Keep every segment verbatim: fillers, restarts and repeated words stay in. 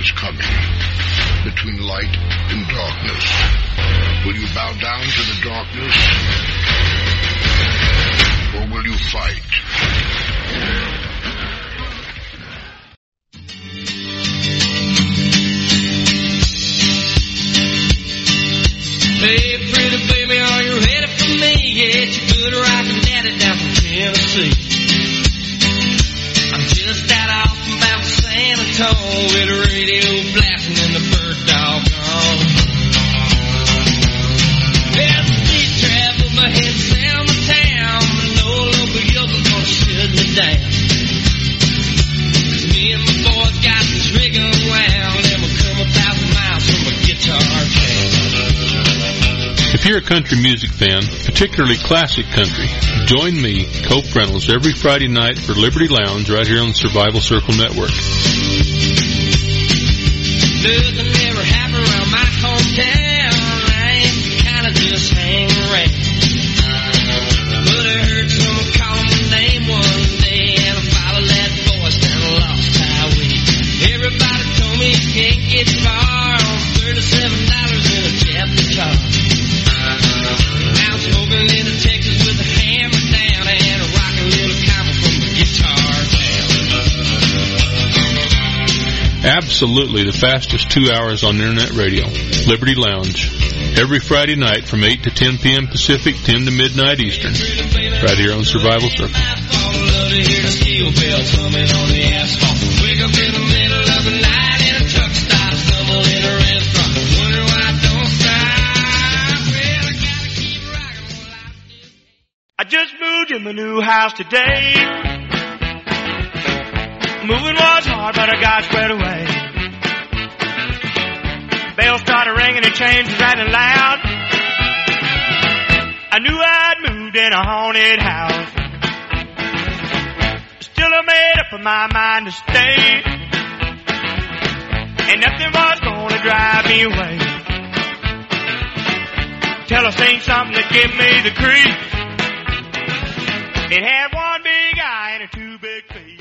is coming, between light and darkness. Will you bow down to the darkness, or will you fight? Hey, pretty baby, are you ready for me? Yeah, it's your good rockin' daddy down from Tennessee. I'm just out off about San Antonio with the radio blasting and the bird dog on. Yeah, the street travel, my head down the town, but no local yokel's gonna shut me down. Cause me and my boys got this rig around, and we'll come a thousand miles from a guitar jam. If you're a country music fan, particularly classic country, join me, Cope Reynolds, every Friday night for Liberty Lounge right here on the Survival Circle Network. Nothing ever happened around my hometown. I ain't kind of just hang around. But I heard someone call my name one day, and I followed that voice down a lost highway. Everybody told me you can't get far on thirty-seven dollars in a jet guitar. Now I'm smoking into Texas with a hammer down and a rockin' little combo from the guitar town. Absolutely the fastest two hours on internet radio. Liberty Lounge. Every Friday night from eight to ten p.m. Pacific, ten to midnight Eastern. Right here on Survival Circle. I just moved in my new house today. Moving was hard, but I got squared away. Bells started ringing and chains was rattling loud. I knew I'd moved in a haunted house. Still I made up my mind to stay, and nothing was gonna drive me away. Till I seen something that gave me the creeps. It had one big eye and two big feet.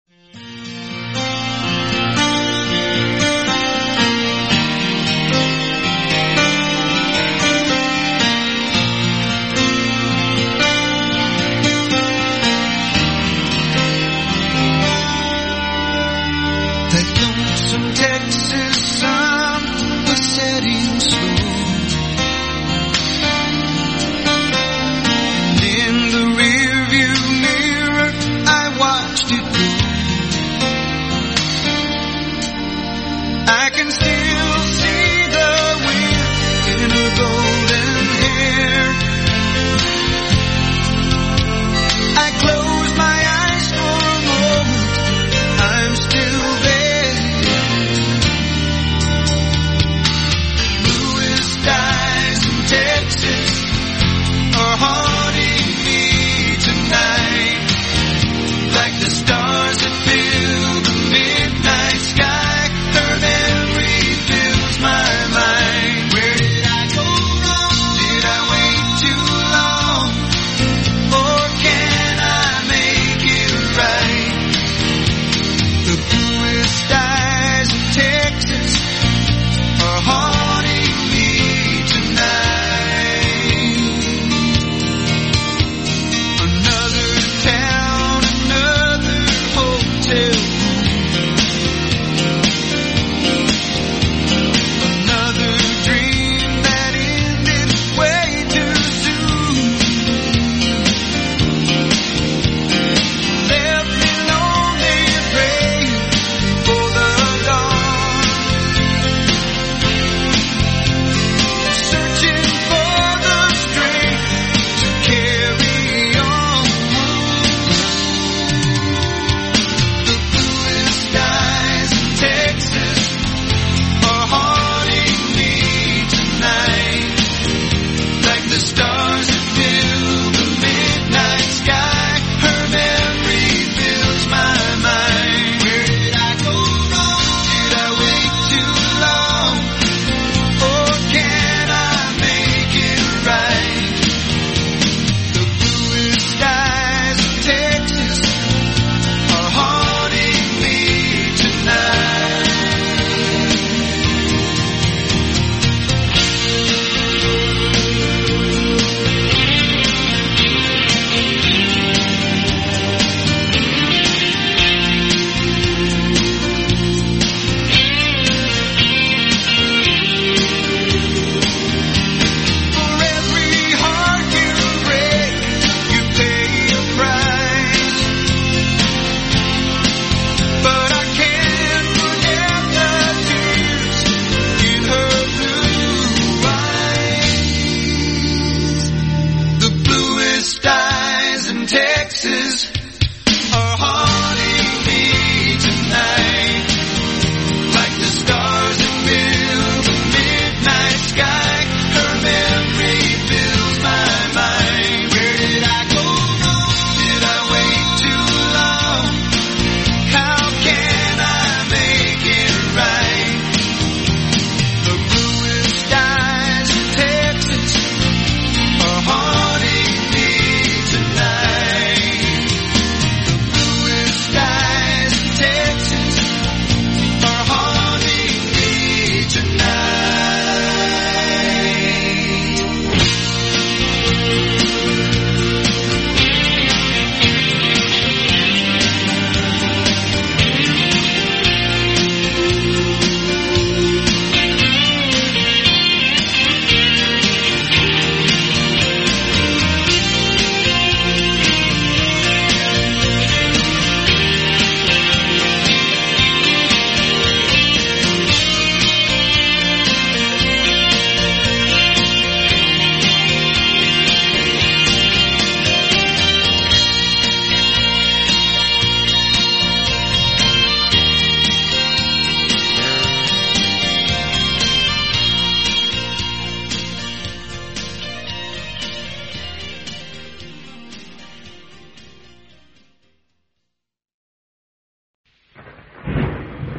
That lonesome Texas sun was setting slow. In the rearview mirror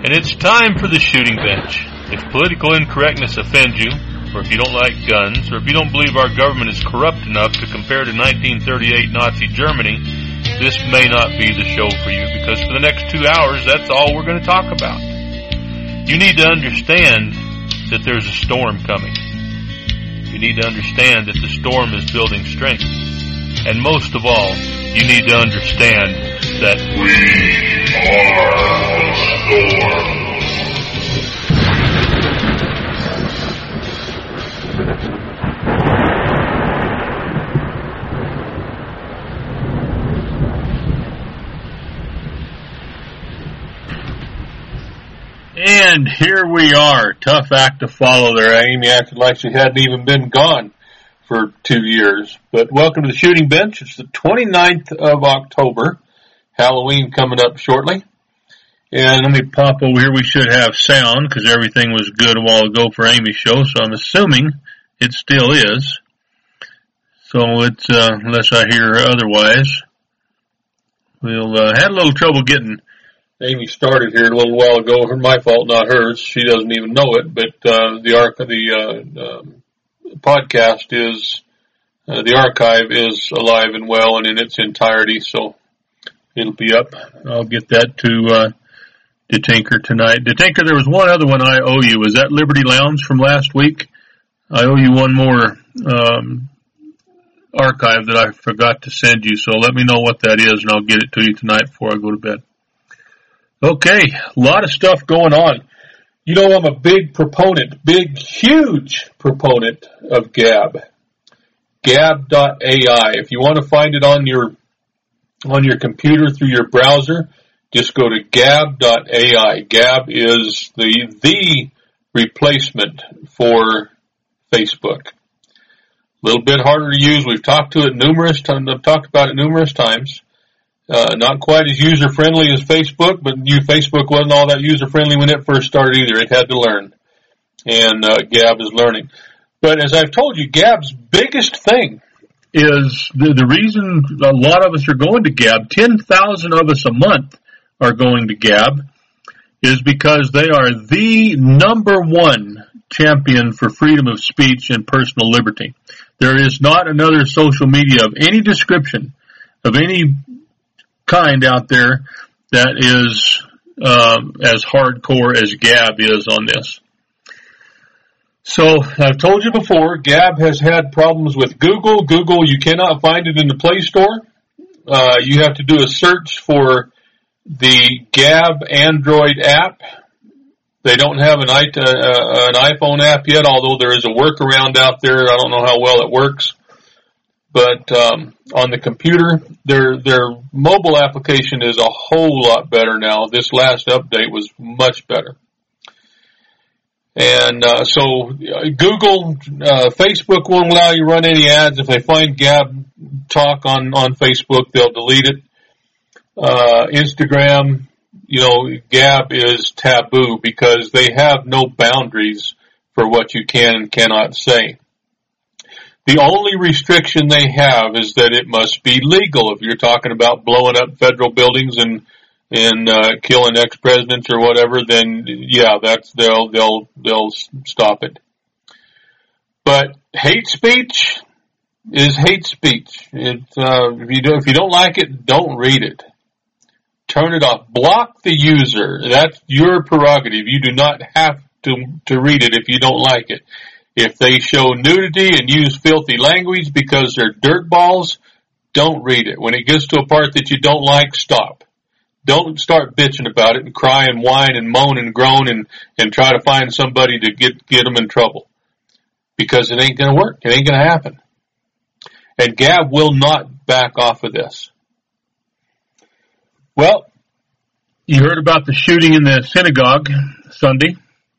And it's time for the shooting bench. If political incorrectness offends you, or if you don't like guns, or if you don't believe our government is corrupt enough to compare to nineteen thirty-eight Nazi Germany, this may not be the show for you, because for the next two hours, that's all we're going to talk about. You need to understand that there's a storm coming. You need to understand that the storm is building strength. And most of all, you need to understand that we are the storm. And here we are. Tough act to follow there. Amy acted like she hadn't even been gone for two years. But welcome to the shooting bench. It's the twenty-ninth of October. Halloween coming up shortly. And let me pop over here. We should have sound because everything was good a while ago for Amy's show. So I'm assuming it still is. So it's, uh, unless I hear otherwise, we'll, uh, had a little trouble getting Amy started here a little while ago. My fault, not hers. She doesn't even know it, but, uh, the arc, the, uh, um, podcast is, uh, the archive is alive and well and in its entirety, so it'll be up. I'll get that to, uh, DeTinker tonight. DeTinker, there was one other one I owe you. Was that Liberty Lounge from last week? I owe you one more, um, archive that I forgot to send you, so let me know what that is and I'll get it to you tonight before I go to bed. Okay, a lot of stuff going on. You know, I'm a big proponent, big, huge proponent of Gab. Gab dot A I. If you want to find it on your, on your computer through your browser, just go to Gab dot A I. Gab is the, the replacement for Facebook. A little bit harder to use. We've talked to it numerous times. I've talked about it numerous times. Uh, not quite as user-friendly as Facebook, but you, Facebook wasn't all that user-friendly when it first started either. It had to learn. And, uh, Gab is learning. But as I've told you, Gab's biggest thing is the, the reason a lot of us are going to Gab, ten thousand of us a month are going to Gab, is because they are the number one champion for freedom of speech and personal liberty. There is not another social media of any description, of any kind out there that is um, as hardcore as Gab is on this. So I've told you before, Gab has had problems with Google. Google, you cannot find it in the Play Store. Uh, you have to do a search for the Gab Android app. They don't have an, I, uh, an iPhone app yet, although there is a workaround out there. I don't know how well it works. But um, on the computer, their their mobile application is a whole lot better now. This last update was much better. And uh, so Google, uh, Facebook won't allow you to run any ads. If they find Gab Talk on, on Facebook, they'll delete it. Uh, Instagram, you know, Gab is taboo because they have no boundaries for what you can and cannot say. The only restriction they have is that it must be legal. If you're talking about blowing up federal buildings and and uh, killing ex-presidents or whatever, then yeah, that's they'll they'll they'll stop it. But hate speech is hate speech. It, uh, if you do, if you don't like it, don't read it. Turn it off. Block the user. That's your prerogative. You do not have to to read it if you don't like it. If they show nudity and use filthy language because they're dirtballs, don't read it. When it gets to a part that you don't like, stop. Don't start bitching about it and cry and whine and moan and groan and, and try to find somebody to get, get them in trouble. Because it ain't gonna work. It ain't gonna happen. And Gab will not back off of this. Well, you heard about the shooting in the synagogue Sunday,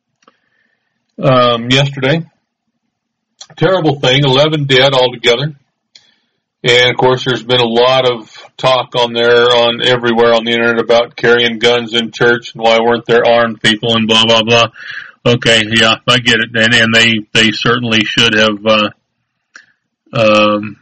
um, yesterday. Terrible thing, eleven dead altogether. And of course there's been a lot of talk on there, on everywhere on the internet about carrying guns in church and why weren't there armed people and blah, blah, blah. Okay, yeah, I get it. And, and they, they certainly should have, uh, um,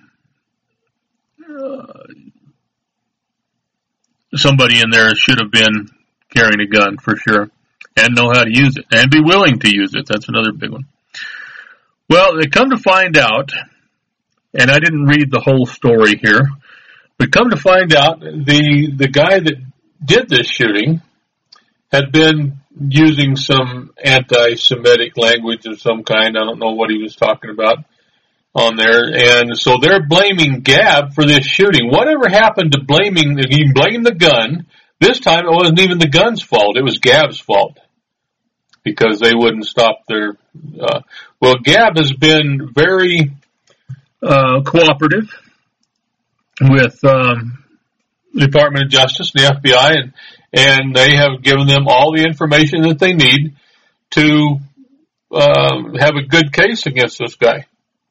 uh, somebody in there should have been carrying a gun for sure. and know how to use it and be willing to use it. That's another big one. Well, they come to find out, and I didn't read the whole story here, but come to find out the the guy that did this shooting had been using some anti-Semitic language of some kind. I don't know what he was talking about on there. And so they're blaming Gab for this shooting. Whatever happened to blaming, he blamed the gun. This time it wasn't even the gun's fault. It was Gab's fault because they wouldn't stop their, uh, well, Gab has been very, uh, cooperative with, um, the Department of Justice and the F B I, and, and they have given them all the information that they need to, uh, have a good case against this guy.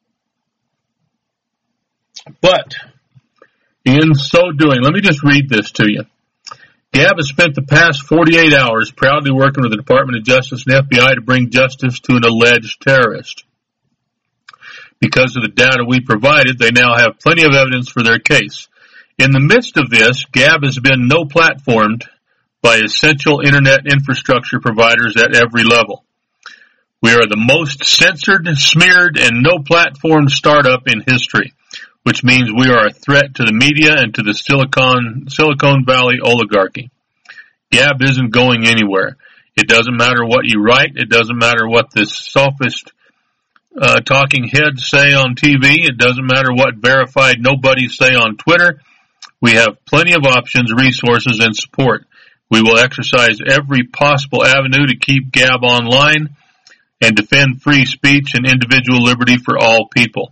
But, in so doing, let me just read this to you. Gab has spent the past forty-eight hours proudly working with the Department of Justice and F B I to bring justice to an alleged terrorist. Because of the data we provided, they now have plenty of evidence for their case. In the midst of this, Gab has been no-platformed by essential Internet infrastructure providers at every level. We are the most censored, smeared, and no-platform startup in history, which means we are a threat to the media and to the Silicon, Silicon Valley oligarchy. Gab isn't going anywhere. It doesn't matter what you write. It doesn't matter what the sophist uh, talking heads say on T V. It doesn't matter what verified nobodies say on Twitter. We have plenty of options, resources, and support. We will exercise every possible avenue to keep Gab online and defend free speech and individual liberty for all people.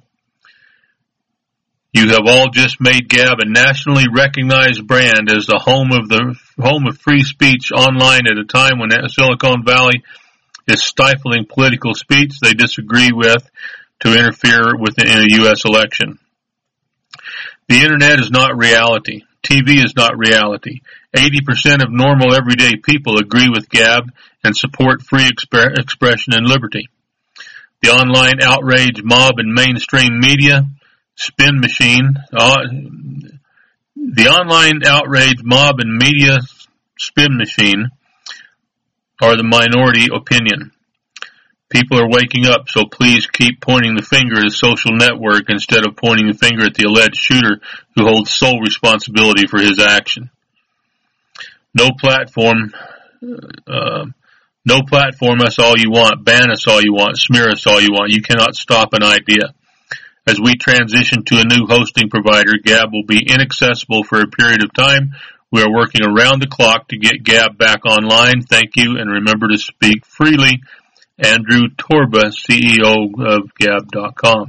You have all just made Gab a nationally recognized brand as the home of the home of free speech online at a time when Silicon Valley is stifling political speech they disagree with to interfere with in a U S election. The Internet is not reality. T V is not reality. eighty percent of normal everyday people agree with Gab and support free exp- expression and liberty. The online outrage mob and mainstream media spin machine, uh, the online outrage mob and media spin machine are the minority opinion. People are waking up, so please keep pointing the finger at a social network instead of pointing the finger at the alleged shooter who holds sole responsibility for his action. No platform, uh, no platform us all you want, ban us all you want, smear us all you want. You cannot stop an idea. As we transition to a new hosting provider, Gab will be inaccessible for a period of time. We are working around the clock to get Gab back online. Thank you, and remember to speak freely. Andrew Torba, C E O of Gab dot com.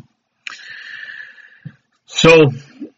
So,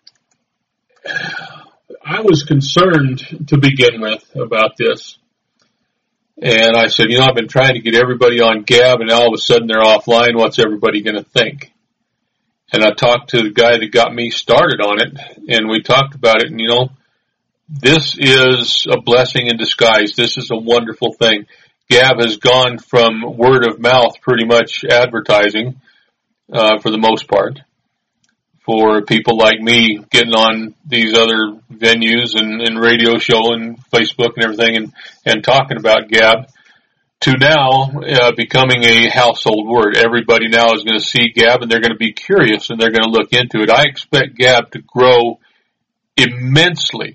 I was concerned to begin with about this. And I said, you know, I've been trying to get everybody on Gab, and all of a sudden they're offline. What's everybody going to think? And I talked to the guy that got me started on it, and we talked about it, and, you know, this is a blessing in disguise. This is a wonderful thing. Gab has gone from word of mouth, pretty much advertising, uh, for the most part, for people like me getting on these other venues and, and radio show and Facebook and everything and, and talking about Gab, to now uh, becoming a household word. Everybody now is going to see Gab and they're going to be curious and they're going to look into it. I expect Gab to grow immensely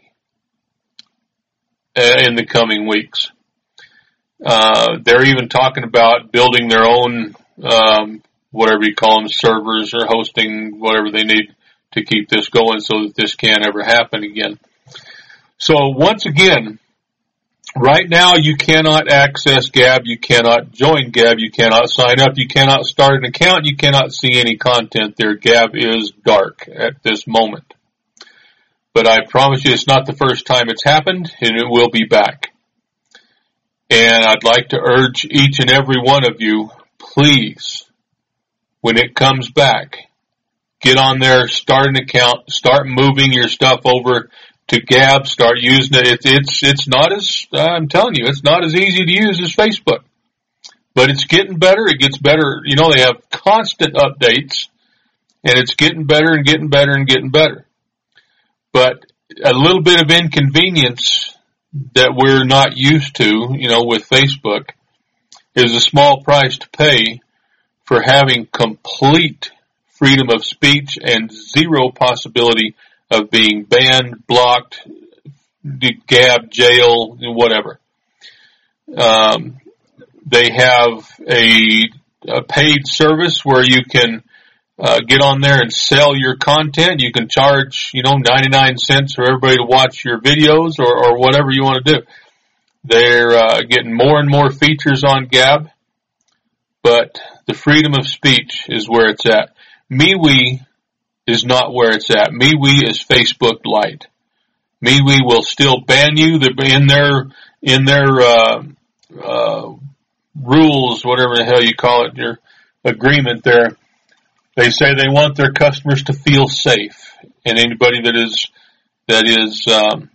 uh, in the coming weeks. Uh, they're even talking about building their own, um, whatever you call them, servers or hosting, whatever they need to keep this going so that this can't ever happen again. So once again, right now you cannot access Gab, you cannot join Gab, you cannot sign up, you cannot start an account, you cannot see any content there. Gab is dark at this moment. But I promise you it's not the first time it's happened, and it will be back. And I'd like to urge each and every one of you, please, when it comes back, get on there, start an account, start moving your stuff over to Gab, start using it. It's, it's, it's not as, I'm telling you, it's not as easy to use as Facebook. But it's getting better. It gets better. You know, they have constant updates, and it's getting better and getting better and getting better. But a little bit of inconvenience that we're not used to, you know, with Facebook, is a small price to pay for having complete freedom of speech and zero possibility of being banned, blocked, Gab, jail, whatever. Um, they have a, a paid service where you can uh, get on there and sell your content. You can charge, you know, ninety-nine cents for everybody to watch your videos or, or whatever you want to do. They're uh, getting more and more features on Gab, but the freedom of speech is where it's at. MeWe is not where it's at. MeWe is Facebook Lite. MeWe will still ban you. They're in their in their uh, uh, rules, whatever the hell you call it, your agreement there. They say they want their customers to feel safe, and anybody that is that is um,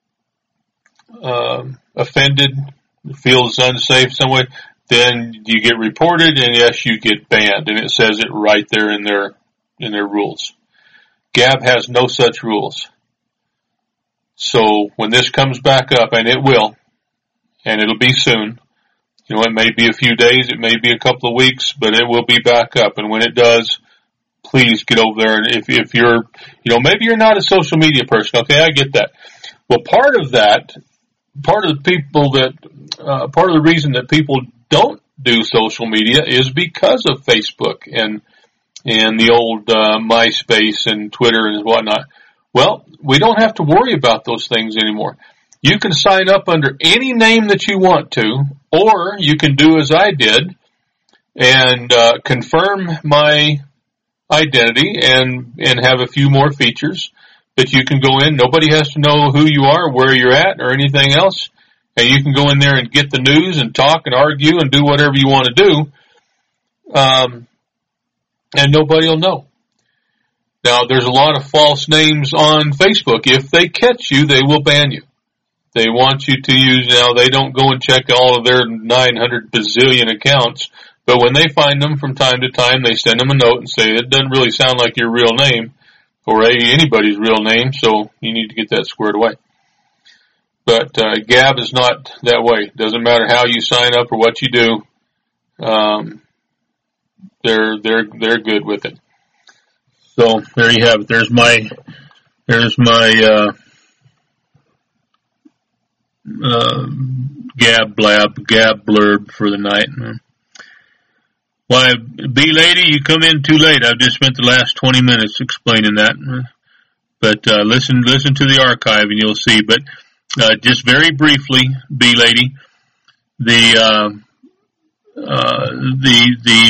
uh, offended, feels unsafe some way, then you get reported, and yes, you get banned. And it says it right there in their in their rules. Gab has no such rules. So when this comes back up, and it will, and it'll be soon, you know, it may be a few days, it may be a couple of weeks, but it will be back up. And when it does, please get over there. And if, if you're, you know, maybe you're not a social media person, okay, I get that. Well, part of that, part of the people that, uh, part of the reason that people don't do social media is because of Facebook and, and the old, uh, MySpace and Twitter and whatnot. Well, we don't have to worry about those things anymore. You can sign up under any name that you want to, or you can do as I did and uh, confirm my identity and and have a few more features that you can go in. Nobody has to know who you are, where you're at, or anything else. And you can go in there and get the news and talk and argue and do whatever you want to do, um, and nobody will know. Now, there's a lot of false names on Facebook. If they catch you, they will ban you. They want you to use, now they don't go and check all of their nine hundred bazillion accounts, but when they find them from time to time, they send them a note and say, it doesn't really sound like your real name, or anybody's real name, so you need to get that squared away. But uh, Gab is not that way. It doesn't matter how you sign up or what you do. Um, they're, they're, they're good with it. So there you have it. There's my, there's my, uh, uh, gab blab, gab blurb for the night. Why, B lady, you come in too late. I've just spent the last twenty minutes explaining that. But, uh, listen, listen to the archive and you'll see. But, uh, just very briefly, B lady, the, uh, uh, the, the,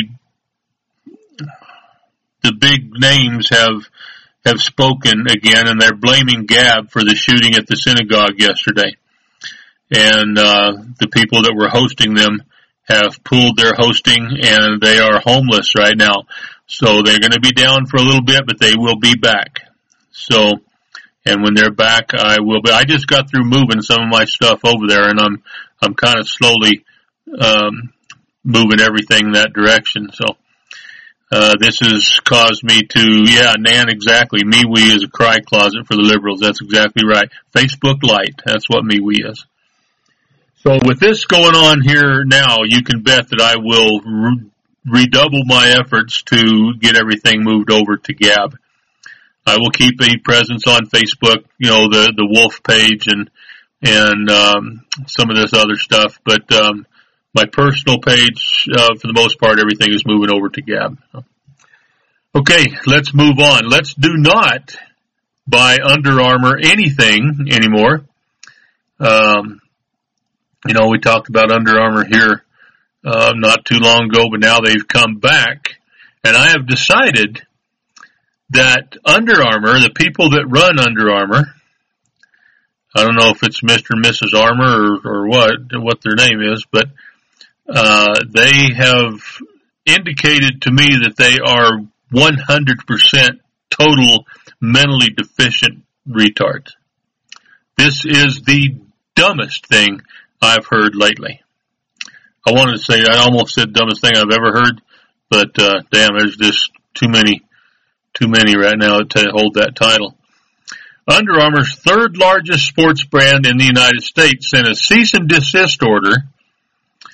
the big names have have spoken again, and they're blaming Gab for the shooting at the synagogue yesterday. And uh, the people that were hosting them have pulled their hosting, and they are homeless right now. So they're going to be down for a little bit, but they will be back. So, and when they're back, I will be. I just got through moving some of my stuff over there, and I'm I'm kind of slowly um, moving everything in that direction. So. Uh, this has caused me to, yeah, Nan, exactly. MeWe is a cry closet for the liberals. That's exactly right. Facebook Lite. That's what MeWe is. So with this going on here now, you can bet that I will re- redouble my efforts to get everything moved over to Gab. I will keep a presence on Facebook, you know, the, the Wolf page and, and, um, some of this other stuff, but, um, my personal page, uh, for the most part, everything is moving over to Gab. Okay, let's move on. Let's do not buy Under Armour anything anymore. Um, you know, we talked about Under Armour here, uh, not too long ago, but now they've come back. And I have decided that Under Armour, the people that run Under Armour, I don't know if it's Mister and Missus Armour or, or what, what their name is, but Uh, they have indicated to me that they are one hundred percent total mentally deficient retards. This is the dumbest thing I've heard lately. I wanted to say, I almost said dumbest thing I've ever heard, but, uh, damn, there's just too many, too many right now to hold that title. Under Armour's third largest sports brand in the United States sent a cease and desist order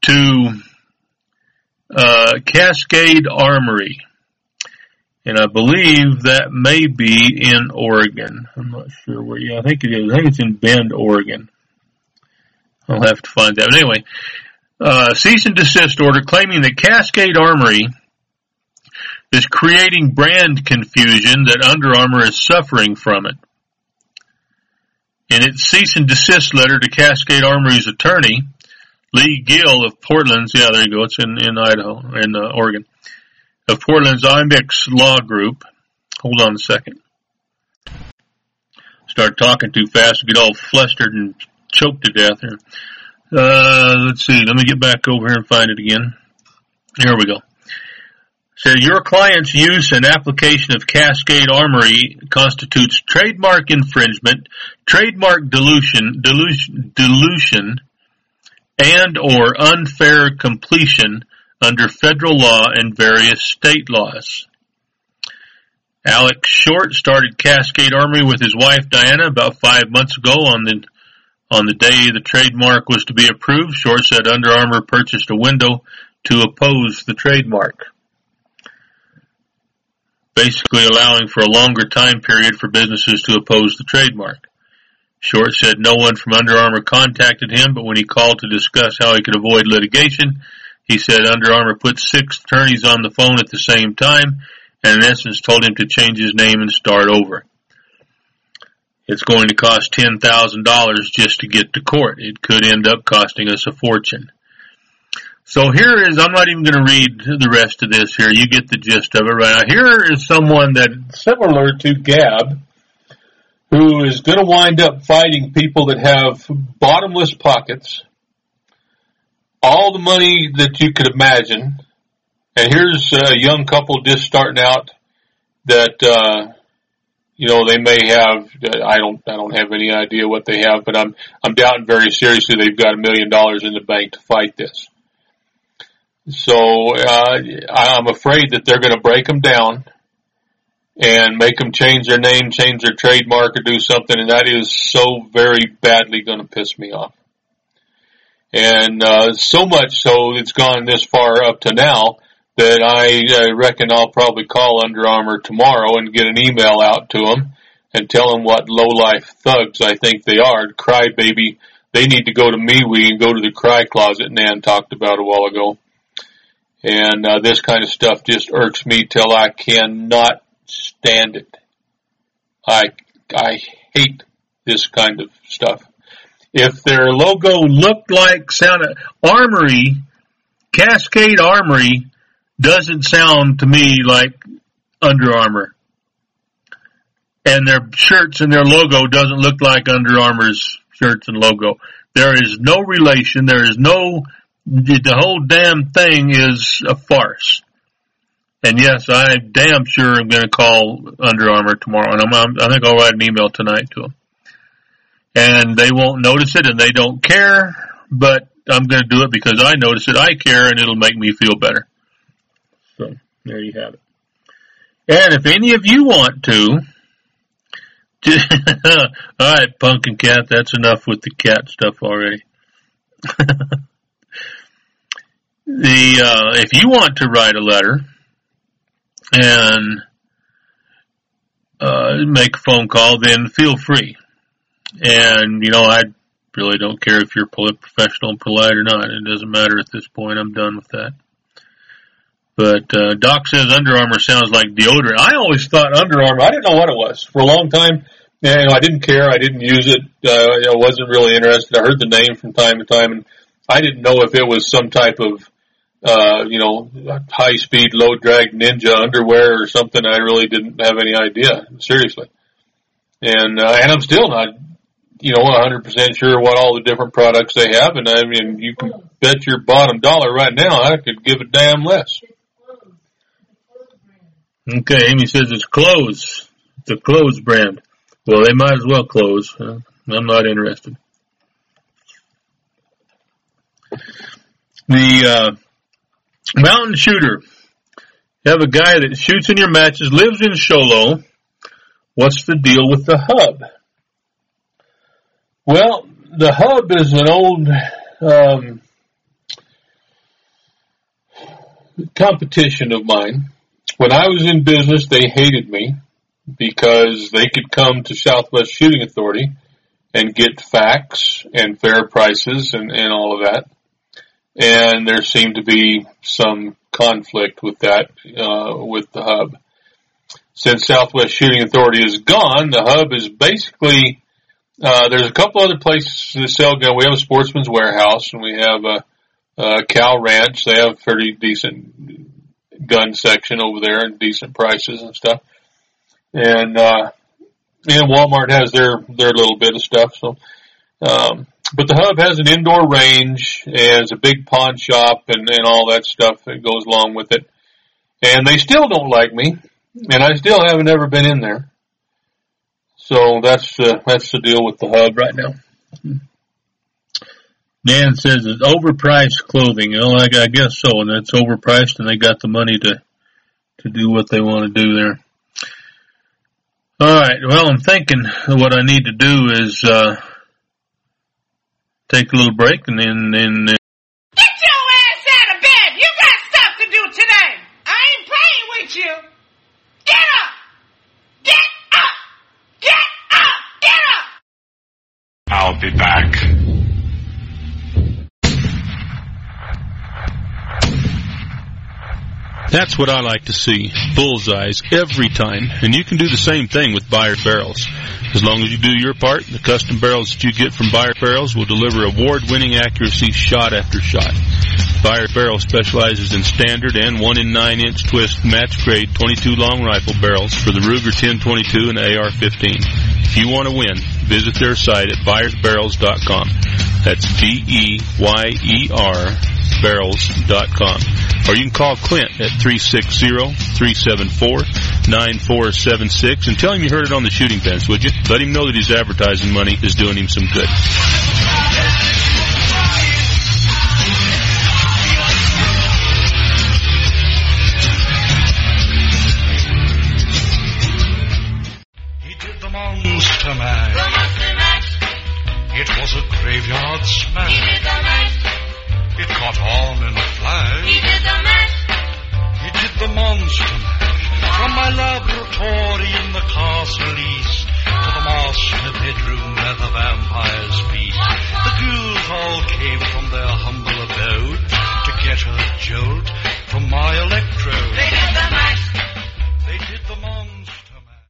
to uh, Cascade Armory. And I believe that may be in Oregon. I'm not sure where. Yeah, I think it is. I think it's in Bend, Oregon. I'll have to find that. But anyway, uh, cease and desist order claiming that Cascade Armory is creating brand confusion, that Under Armour is suffering from it. In its cease and desist letter to Cascade Armory's attorney, Lee Gill of Portland's, yeah, there you go, it's in, in Idaho, in uh, Oregon, of Portland's I M E X Law Group. Hold on a second. Start talking too fast, get all flustered and choked to death here. Uh, let's see, let me get back over here and find it again. Here we go. So your client's use and application of Cascade Armory constitutes trademark infringement, trademark dilution, dilution, dilution, and or unfair completion under federal law and various state laws. Alex Short started Cascade Armory with his wife Diana about five months ago. On the on the day the trademark was to be approved, Short said Under Armour purchased a window to oppose the trademark, basically allowing for a longer time period for businesses to oppose the trademark. Short said no one from Under Armour contacted him, but when he called to discuss how he could avoid litigation, he said Under Armour put six attorneys on the phone at the same time and in essence told him to change his name and start over. It's going to cost ten thousand dollars just to get to court. It could end up costing us a fortune. So here is, I'm not even going to read the rest of this here. You get the gist of it right now. Here is someone that, similar to Gab, who is going to wind up fighting people that have bottomless pockets, all the money that you could imagine. And here's a young couple just starting out that, uh, you know, they may have, I don't, I don't have any idea what they have, but I'm, I'm doubting very seriously they've got a million dollars in the bank to fight this. So, uh, I'm afraid that they're going to break them down and make them change their name, change their trademark, or do something, and that is so very badly going to piss me off. And, uh, so much so it's gone this far up to now that I uh, reckon I'll probably call Under Armour tomorrow and get an email out to them and tell them what low-life thugs I think they are. Crybaby, they need to go to MeWe and go to the cry closet Nan talked about a while ago. And uh, this kind of stuff just irks me till I cannot stand it. I I hate this kind of stuff. If their logo looked like sounded Armory, Cascade Armory doesn't sound to me like Under Armour. And their shirts and their logo doesn't look like Under Armour's shirts and logo. There is no relation. There is no, the whole damn thing is a farce. And yes, I damn sure am going to call Under Armour tomorrow. And I'm, I think I'll write an email tonight to them. And they won't notice it and they don't care, but I'm going to do it because I notice it, I care, and it'll make me feel better. So, there you have it. And if any of you want to, alright, Pumpkin Cat, that's enough with the cat stuff already. the, uh, if you want to write a letter and, uh, make a phone call, then feel free. And, you know, I really don't care if you're professional and polite or not. It doesn't matter at this point. I'm done with that. But, uh, Doc says Under Armour sounds like deodorant. I always thought Under Armour, I didn't know what it was. For a long time, you know, I didn't care. I didn't use it. Uh, I wasn't really interested. I heard the name from time to time, and I didn't know if it was some type of, uh, you know, high-speed, low-drag ninja underwear or something. I really didn't have any idea, seriously. And, uh, and I'm still not, you know, one hundred percent sure what all the different products they have. And I mean, you can bet your bottom dollar right now I could give a damn less. Okay, Amy says it's clothes. It's a clothes brand. Well, they might as well close. Uh, I'm not interested. The uh, mountain shooter. You have a guy that shoots in your matches, lives in Show Low. What's the deal with the hub? Well, the hub is an old, um, competition of mine. When I was in business, they hated me because they could come to Southwest Shooting Authority and get facts and fair prices and, and all of that. And there seemed to be some conflict with that, uh, with the hub. Since Southwest Shooting Authority is gone, the hub is basically, uh, there's a couple other places that sell gun. We have a Sportsman's Warehouse and we have a, a Cal Ranch. They have a pretty decent gun section over there and decent prices and stuff. And, uh, and Walmart has their, their little bit of stuff. So, um, but the hub has an indoor range and it's a big pawn shop and, and all that stuff that goes along with it. And they still don't like me and I still haven't ever been in there. So that's, uh, that's the deal with the hub right now. Dan says it's overpriced clothing. Well, I, I guess so, and it's overpriced, and they got the money to to do what they want to do there. All right. Well, I'm thinking what I need to do is uh, take a little break, and then then. Uh, Get your ass out of bed! You got stuff to do today. I ain't playing with you. Get up! Get up! Get up! Get up! I'll be back. That's what I like to see. Bullseyes every time. And you can do the same thing with Byers Barrels. As long as you do your part, the custom barrels that you get from Byers Barrels will deliver award-winning accuracy shot after shot. Byers Barrels specializes in standard and one in nine inch twist match-grade twenty-two long rifle barrels for the Ruger ten twenty-two and A R fifteen. If you want to win, visit their site at byers barrels dot com. That's B E Y E R barrels dot com. Or you can call Clint at three six zero, three seven four, nine four seven six and tell him you heard it on the Shooting Bench, would you? Let him know that his advertising money is doing him some good. He did the Monster Mash. The Monster Mash. It was a graveyard smash. He did the mash. It caught on in a flash. He did the mash. He did the Monster Mash. From my laboratory in the castle east to the master bedroom where the vampires feast. The ghouls all came from their humble abode to get a jolt from my electrode. They did the mash. They did the Monster Mash.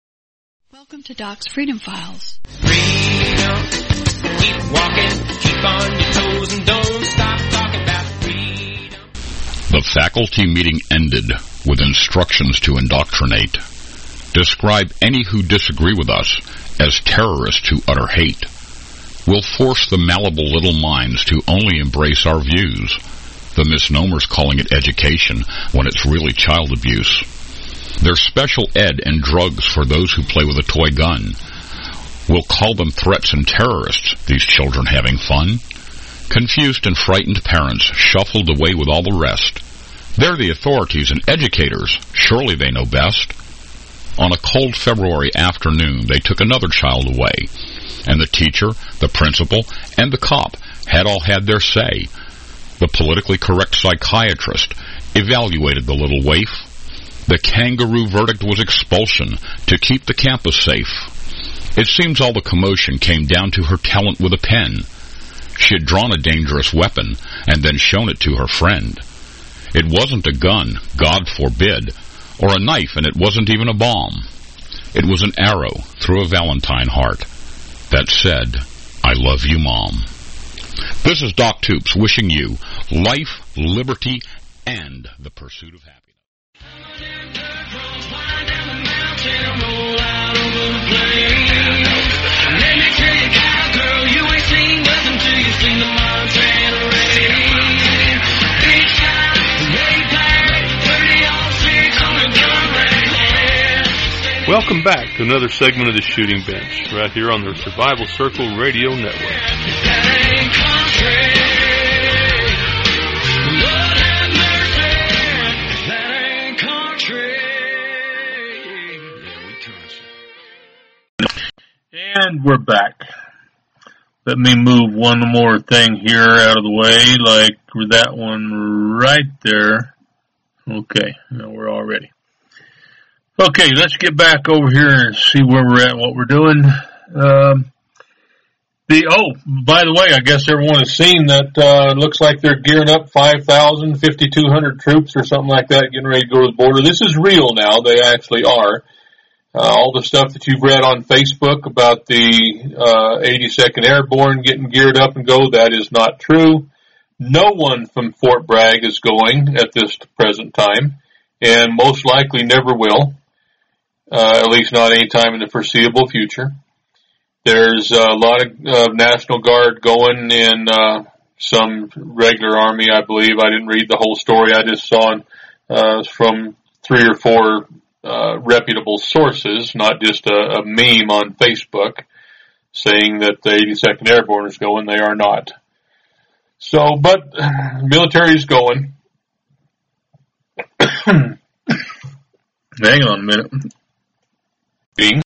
Welcome to Doc's Freedom Files. Freedom. Keep walking, keep on your toes, and don't stop talking about freedom. The faculty meeting ended with instructions to indoctrinate. Describe any who disagree with us as terrorists who utter hate. We'll force the malleable little minds to only embrace our views. The misnomers calling it education when it's really child abuse. There's special ed and drugs for those who play with a toy gun. We'll call them threats and terrorists, these children having fun. Confused and frightened parents shuffled away with all the rest. They're the authorities and educators. Surely they know best. On a cold February afternoon, they took another child away. And the teacher, the principal, and the cop had all had their say. The politically correct psychiatrist evaluated the little waif. The kangaroo verdict was expulsion to keep the campus safe. It seems all the commotion came down to her talent with a pen. She had drawn a dangerous weapon and then shown it to her friend. It wasn't a gun, God forbid, or a knife, and it wasn't even a bomb. It was an arrow through a Valentine heart that said, I love you, Mom. This is Doc Toops wishing you life, liberty, and the pursuit of happiness. Welcome back to another segment of the Shooting Bench, right here on the Survival Circle Radio Network. And we're back. Let me move one more thing here out of the way, like that one right there. Okay, no, we're all ready. Okay, let's get back over here and see where we're at and what we're doing. Um, the oh, by the way, I guess everyone has seen that. Uh, it looks like they're gearing up five thousand, fifty-two hundred troops or something like that, getting ready to go to the border. This is real now. They actually are. Uh, all the stuff that you've read on Facebook about the uh, eighty-second Airborne getting geared up and go, that is not true. No one from Fort Bragg is going at this present time, and most likely never will, uh, at least not any time in the foreseeable future. There's a lot of uh, National Guard going and uh, some regular Army, I believe. I didn't read the whole story. I just saw it uh, from three or four uh, reputable sources, not just a, a meme on Facebook saying that the eighty-second Airborne is going. They are not. So, but military is going. Hang on a minute. Being.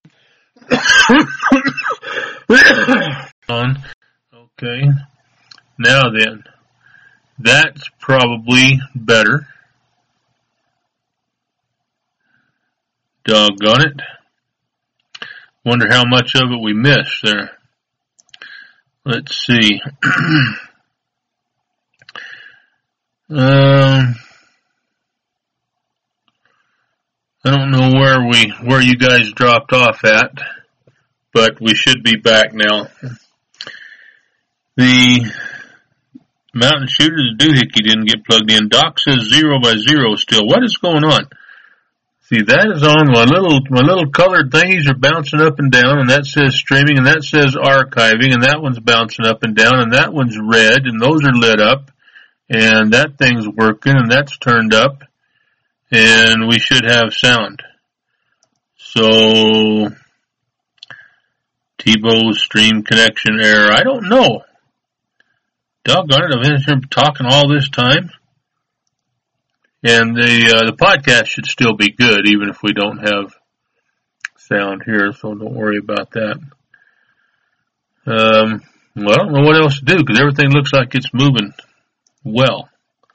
on. Okay. Now then, that's probably better. Doggone it. Wonder how much of it we missed there. Let's see. Um, I don't know where we, where you guys dropped off at, but we should be back now. The mountain shooter, the doohickey didn't get plugged in. Doc says zero by zero still. What is going on? See, that is on my little, my little colored thingies are bouncing up and down, and that says streaming, and that says archiving, and that one's bouncing up and down, and that one's red, and those are lit up. And that thing's working, and that's turned up, and we should have sound. So, T-Bow stream connection error. I don't know. Doggone it, I've been here talking all this time. And the uh, the podcast should still be good, even if we don't have sound here, so don't worry about that. Um, well, I don't know what else to do, because everything looks like it's moving well.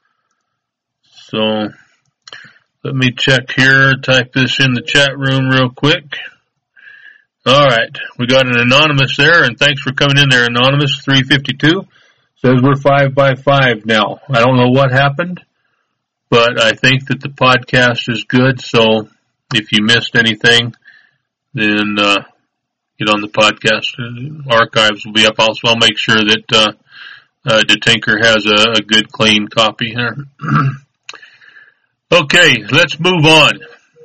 So, let me check here, type this in the chat room real quick. Alright, we got an anonymous there, and thanks for coming in there, anonymous three fifty-two. Says we're five by five now. I don't know what happened, but I think that the podcast is good, so if you missed anything, then uh, get on the podcast. Archives will be up also. I'll make sure that uh, Uh, DeTinker has a, a good, clean copy here. Okay, let's move on.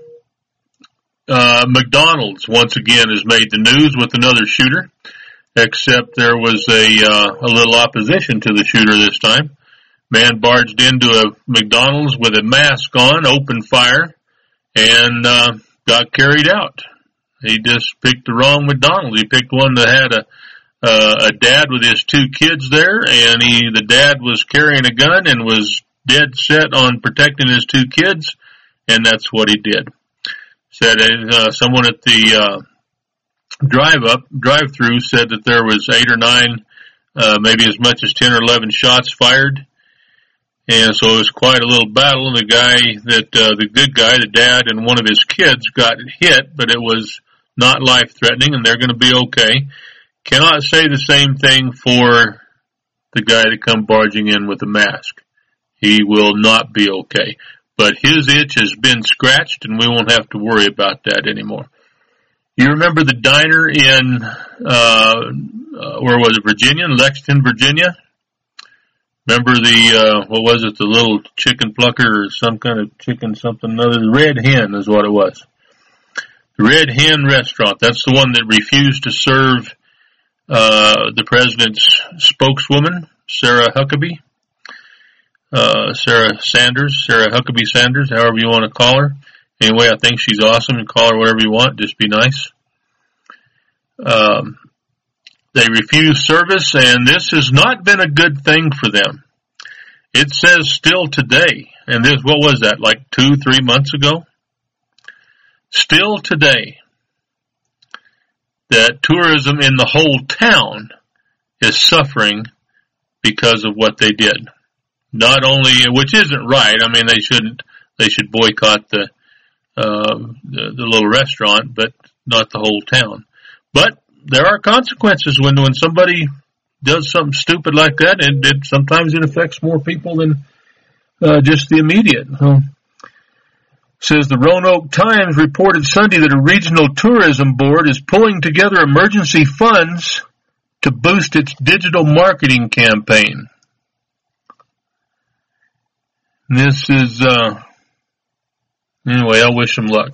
Uh, McDonald's, once again, has made the news with another shooter, except there was a, uh, a little opposition to the shooter this time. Man barged into a McDonald's with a mask on, opened fire, and uh, got carried out. He just picked the wrong McDonald's. He picked one that had a Uh, a dad with his two kids there, and he, the dad was carrying a gun and was dead set on protecting his two kids, and that's what he did. Said, uh, someone at the, uh, drive up, drive through said that there was eight or nine, uh, maybe as much as ten or eleven shots fired. And so it was quite a little battle, and the guy that, uh, the good guy, the dad and one of his kids got hit, but it was not life threatening, and they're going to be okay. Cannot say the same thing for the guy that come barging in with a mask. He will not be okay. But his itch has been scratched, and we won't have to worry about that anymore. You remember the diner in, uh, uh where was it, Virginia, in Lexington, Virginia? Remember the, uh, what was it, the little chicken plucker or some kind of chicken something or other? The Red Hen is what it was. The Red Hen restaurant. That's the one that refused to serve Uh, the president's spokeswoman, Sarah Huckabee, uh, Sarah Sanders, Sarah Huckabee Sanders, however you want to call her. Anyway, I think she's awesome, and call her whatever you want, just be nice. Um, they refuse service, and this has not been a good thing for them. It says still today, and this, what was that, like two, three months ago? Still today, that tourism in the whole town is suffering because of what they did. Not only, which isn't right, I mean, they shouldn't they should boycott the, uh, the, the little restaurant, but not the whole town. But there are consequences when, when somebody does something stupid like that, and it, sometimes it affects more people than uh, just the immediate. Huh? Says the Roanoke Times reported Sunday that a regional tourism board is pulling together emergency funds to boost its digital marketing campaign. This is, uh, anyway, I wish them luck.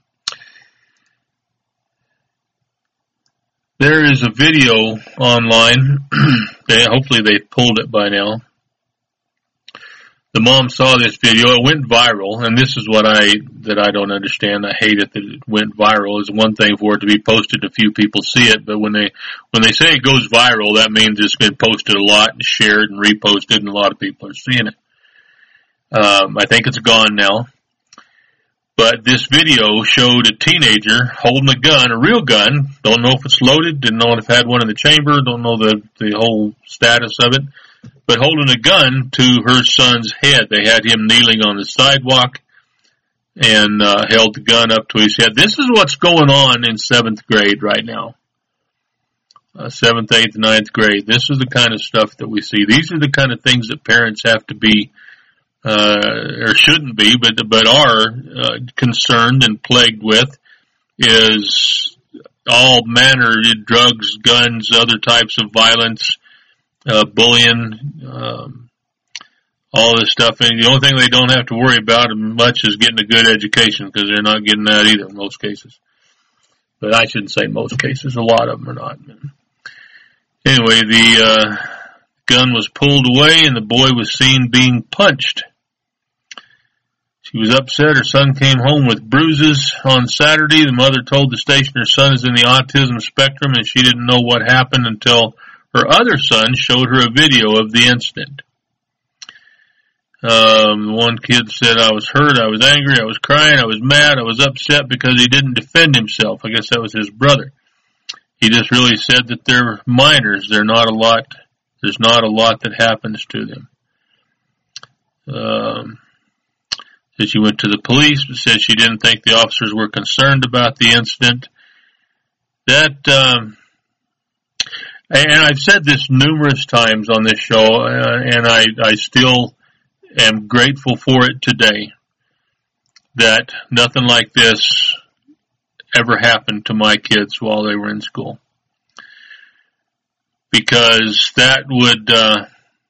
There is a video online. they, hopefully they pulled it by now. The mom saw this video. It went viral, and this is what I, that I don't understand. I hate it that it went viral. It's one thing for it to be posted, a few people see it, but when they, when they say it goes viral, that means it's been posted a lot and shared and reposted, and a lot of people are seeing it. Um, I think it's gone now. But this video showed a teenager holding a gun, a real gun. Don't know if it's loaded, didn't know if it had one in the chamber, don't know the, the whole status of it. But holding a gun to her son's head. They had him kneeling on the sidewalk and uh, held the gun up to his head. This is what's going on in seventh grade right now. Uh, seventh, eighth, ninth grade. This is the kind of stuff that we see. These are the kind of things that parents have to be, uh, or shouldn't be, but, but are uh, concerned and plagued with, is all manner of drugs, guns, other types of violence, Uh, bullying, um, all this stuff. And the only thing they don't have to worry about much is getting a good education, because they're not getting that either in most cases. But I shouldn't say most cases. A lot of them are not. Anyway, the uh, gun was pulled away and the boy was seen being punched. She was upset. Her son came home with bruises on Saturday. The mother told the station her son is in the autism spectrum, and she didn't know what happened until her other son showed her a video of the incident. Um, one kid said, I was hurt, I was angry, I was crying, I was mad, I was upset because he didn't defend himself. I guess that was his brother. He just really said that they're minors. They're not a lot, there's not a lot that happens to them. Um, so she went to the police, but said she didn't think the officers were concerned about the incident. That, um, And I've said this numerous times on this show, uh, and I, I still am grateful for it today, that nothing like this ever happened to my kids while they were in school. Because that would, uh,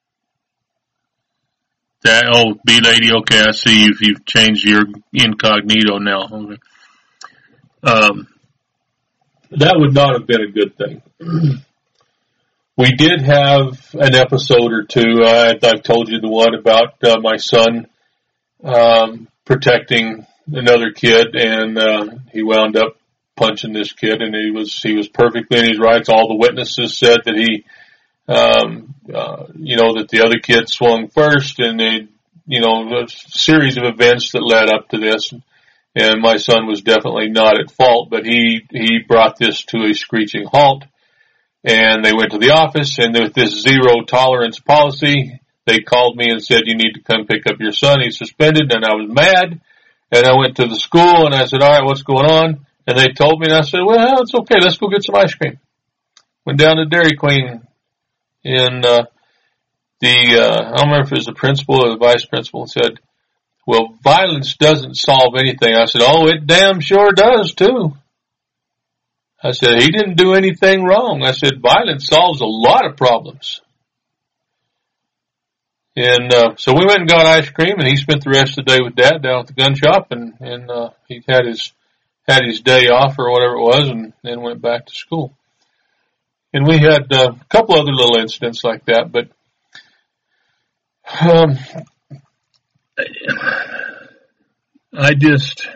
that, oh, B-Lady, okay, I see you've, you've changed your incognito now. Okay. Um, that would not have been a good thing. We did have an episode or two. Uh, I've told you the one about uh, my son um, protecting another kid, and uh, he wound up punching this kid, and he was he was perfectly in his rights. All the witnesses said that he, um, uh, you know, that the other kid swung first, and they, you know, a series of events that led up to this. And my son was definitely not at fault, but he he brought this to a screeching halt. And they went to the office, and with this zero tolerance policy, they called me and said, you need to come pick up your son. He's suspended. And I was mad. And I went to the school, and I said, all right, what's going on? And they told me, and I said, well, it's okay. Let's go get some ice cream. Went down to Dairy Queen, and uh, the, uh, I don't remember if it was the principal or the vice principal, said, well, violence doesn't solve anything. I said, oh, it damn sure does, too. I said, he didn't do anything wrong. I said, violence solves a lot of problems. And uh, so we went and got ice cream, and he spent the rest of the day with Dad down at the gun shop, and, and uh, he had his had his day off or whatever it was, and then went back to school. And we had uh, a couple other little incidents like that, but um, I just...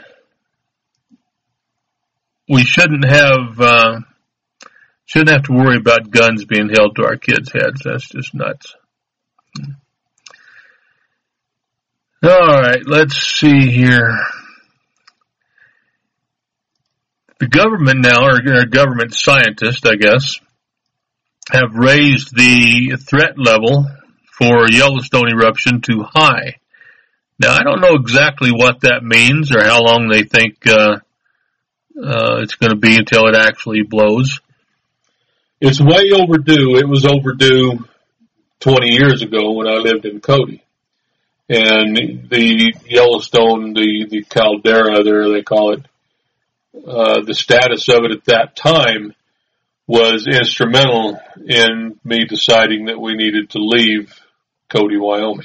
We shouldn't have, uh, shouldn't have to worry about guns being held to our kids' heads. That's just nuts. All right, let's see here. The government now, or government scientists, I guess, have raised the threat level for Yellowstone eruption to high. Now, I don't know exactly what that means or how long they think uh, uh, it's going to be until it actually blows. It's way overdue. It was overdue twenty years ago when I lived in Cody. And the Yellowstone, the, the caldera there, they call it, uh, the status of it at that time was instrumental in me deciding that we needed to leave Cody, Wyoming.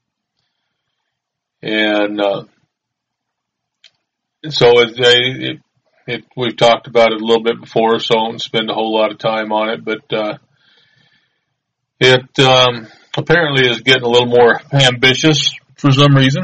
And, uh, so it, it, it, we've talked about it a little bit before, so I won't spend a whole lot of time on it, but, uh, it, um, apparently is getting a little more ambitious for some reason.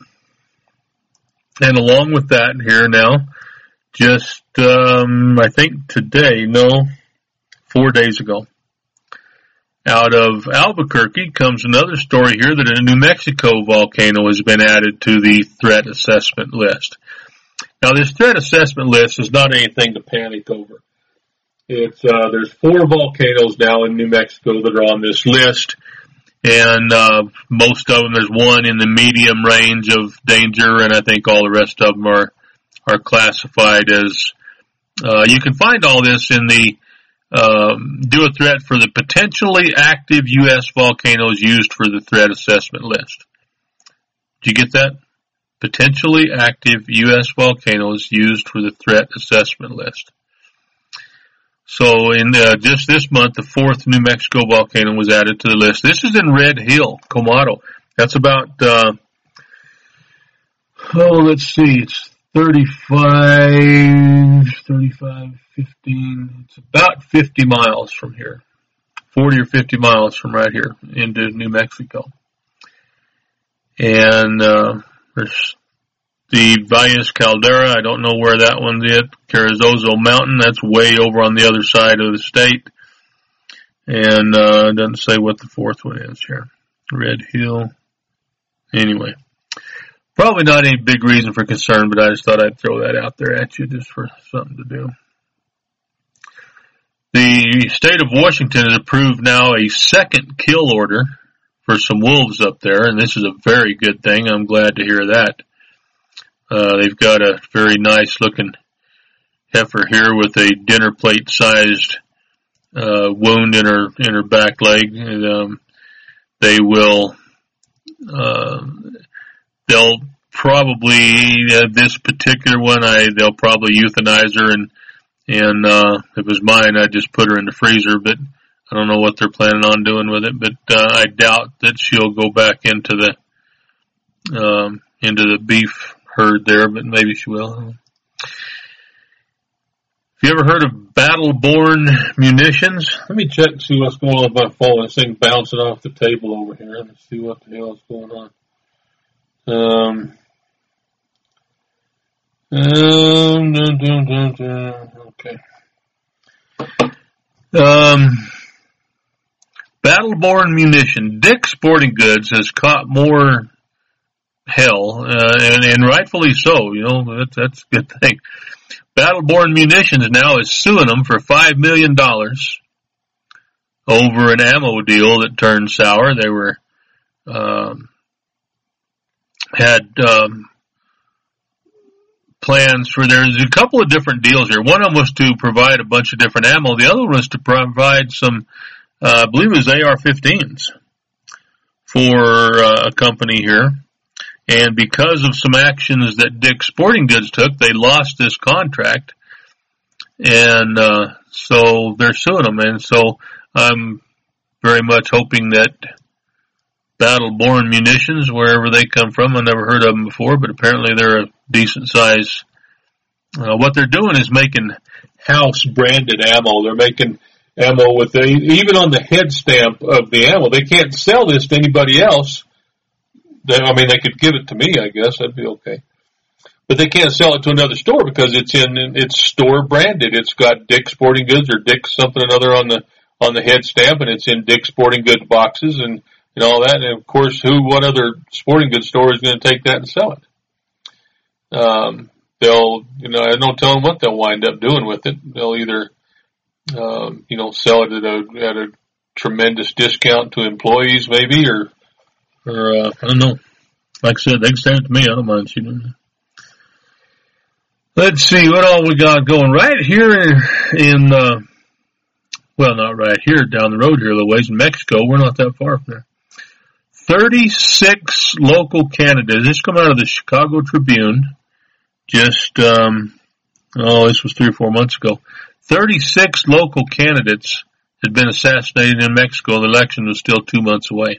And along with that here now, just, um, I think today, no, four days ago, out of Albuquerque comes another story here that a New Mexico volcano has been added to the threat assessment list. Now, this threat assessment list is not anything to panic over. It's, uh, there's four volcanoes now in New Mexico that are on this list, and, uh, most of them, there's one in the medium range of danger, and I think all the rest of them are, are classified as, uh, you can find all this in the, um, do a threat for the potentially active U S volcanoes used for the threat assessment list. Did you get that? Potentially active U S volcanoes used for the threat assessment list. So in uh, just this month, the fourth New Mexico volcano was added to the list. This is in Red Hill, Comado. That's about, uh, oh, let's see, it's thirty-five, thirty-five, fifteen, it's about fifty miles from here. forty or fifty miles from right here into New Mexico. And, uh, there's the Valles Caldera, I don't know where that one's at. Carrizozo Mountain, that's way over on the other side of the state. And, uh, it doesn't say what the fourth one is here. Red Hill. Anyway. Probably not any big reason for concern, but I just thought I'd throw that out there at you just for something to do. The state of Washington has approved now a second kill order for some wolves up there, and this is a very good thing. I'm glad to hear that. Uh, they've got a very nice looking heifer here with a dinner plate sized, uh, wound in her, in her back leg. And, um, they will, uh, they'll probably, uh, this particular one, I, they'll probably euthanize her and, and, uh, if it was mine, I'd just put her in the freezer, but I don't know what they're planning on doing with it, but, uh, I doubt that she'll go back into the, um, into the beef herd there, but maybe she will. Have you ever heard of Battle-Born Munitions? Let me check and see what's going on with my phone. This thing bouncing off the table over here. Let's see what the hell is going on. Um, um, dun, dun, dun, dun. Okay. Um, Battle-Born Munition. Dick's Sporting Goods has caught more hell, uh, and, and rightfully so. You know, that's, that's a good thing. Battle-Born Munitions now is suing them for five million dollars over an ammo deal that turned sour. They were, um, had, um, plans for, there's a couple of different deals here. One of them was to provide a bunch of different ammo. The other one was to provide some, uh, I believe it was A R fifteens for uh, a company here. And because of some actions that Dick's Sporting Goods took, they lost this contract. And, uh, so they're suing them. And so I'm very much hoping that Battle-Born Munitions, wherever they come from, I've never heard of them before, but apparently they're a decent size. Uh, what they're doing is making house branded ammo. They're making ammo with the, even on the head stamp of the ammo. They can't sell this to anybody else. They, I mean, they could give it to me, I guess. That'd be okay. But they can't sell it to another store because it's in, it's store branded. It's got Dick's Sporting Goods or Dick's something or another on the, on the head stamp, and it's in Dick's Sporting Goods boxes and, and all that. And of course, who, what other sporting goods store is going to take that and sell it? Um, they'll, you know, I don't tell them what they'll wind up doing with it. They'll either, um, you know, sell it at a, at a tremendous discount to employees maybe, or, or, uh, I don't know. Like I said, they can send it to me. I don't mind shooting them. Let's see what all we got going right here in, uh, well, not right here, down the road here a little ways in Mexico. We're not that far from there. thirty-six local candidates. This come out of the Chicago Tribune. Just, um, oh, this was three or four months ago. thirty-six local candidates had been assassinated in Mexico. The election was still two months away.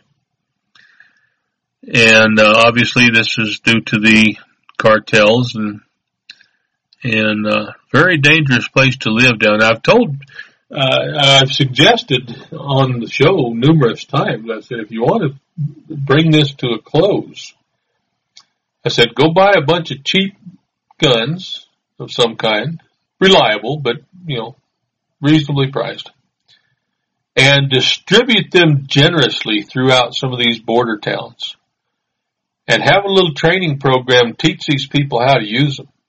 And, uh, obviously this is due to the cartels and, and, uh, very dangerous place to live down. I've told, uh, I've suggested on the show numerous times, I said, if you want to bring this to a close, I said, go buy a bunch of cheap guns of some kind, reliable, but, you know, reasonably priced, and distribute them generously throughout some of these border towns. And have a little training program, teach these people how to use them.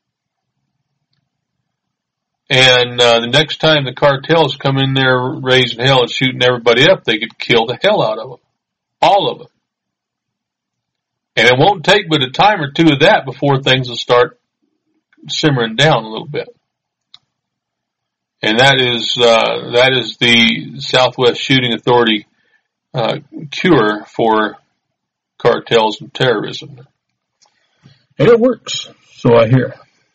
And uh, the next time the cartels come in there raising hell and shooting everybody up, they could kill the hell out of them. All of them. And it won't take but a time or two of that before things will start simmering down a little bit. And that is, uh, that is the Southwest Shooting Authority, uh, cure for cartels and terrorism. And it works, so I hear.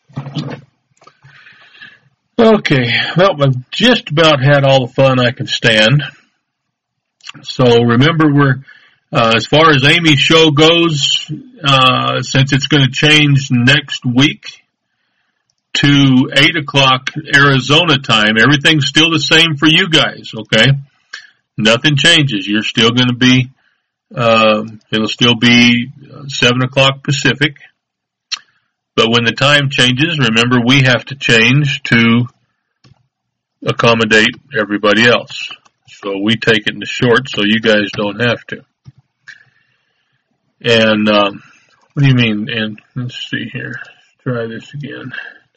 Okay, well, I've just about had all the fun I can stand. So remember, we're, uh, as far as Amy's show goes, uh, since it's going to change next week to eight o'clock Arizona time, everything's still the same for you guys, okay? Nothing changes. You're still going to be, um, it'll still be seven o'clock Pacific. But when the time changes, remember, we have to change to accommodate everybody else. So we take it in the short so you guys don't have to. And, um, what do you mean? And let's see here. Let's try this again.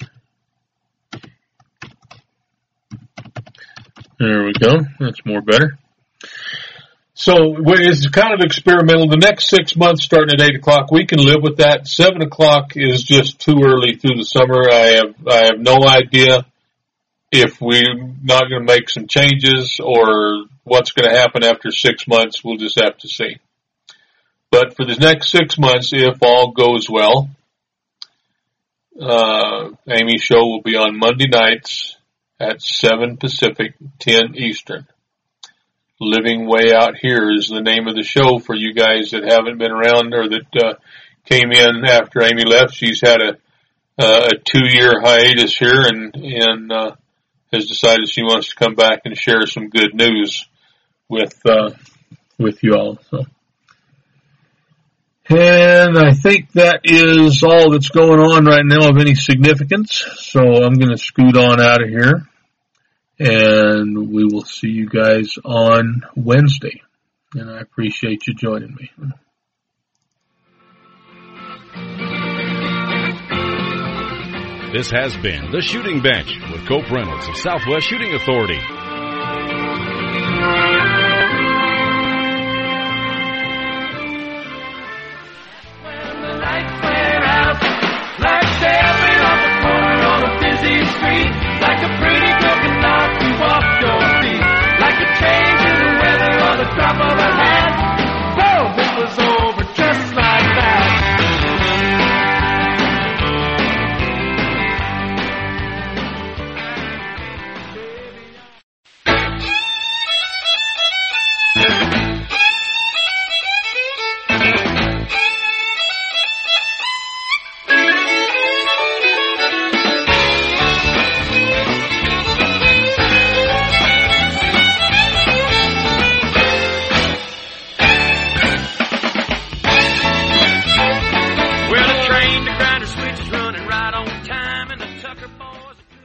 There we go. That's more better. So it's kind of experimental. The next six months starting at eight o'clock, we can live with that. seven o'clock is just too early through the summer. I have, I have no idea if we're not going to make some changes or what's going to happen after six months. We'll just have to see. But for the next six months, if all goes well, uh, Amy's show will be on Monday nights at seven Pacific, ten Eastern. Living Way Out Here is the name of the show for you guys that haven't been around or that uh, came in after Amy left. She's had a, uh, a two-year hiatus here and, and uh, has decided she wants to come back and share some good news with uh, with you all. So. And I think that is all that's going on right now of any significance. So I'm going to scoot on out of here. And we will see you guys on Wednesday. And I appreciate you joining me. This has been The Shooting Bench with Cope Reynolds of Southwest Shooting Authority. When the lights went out, like stepping off a corner on a busy street, like a pretty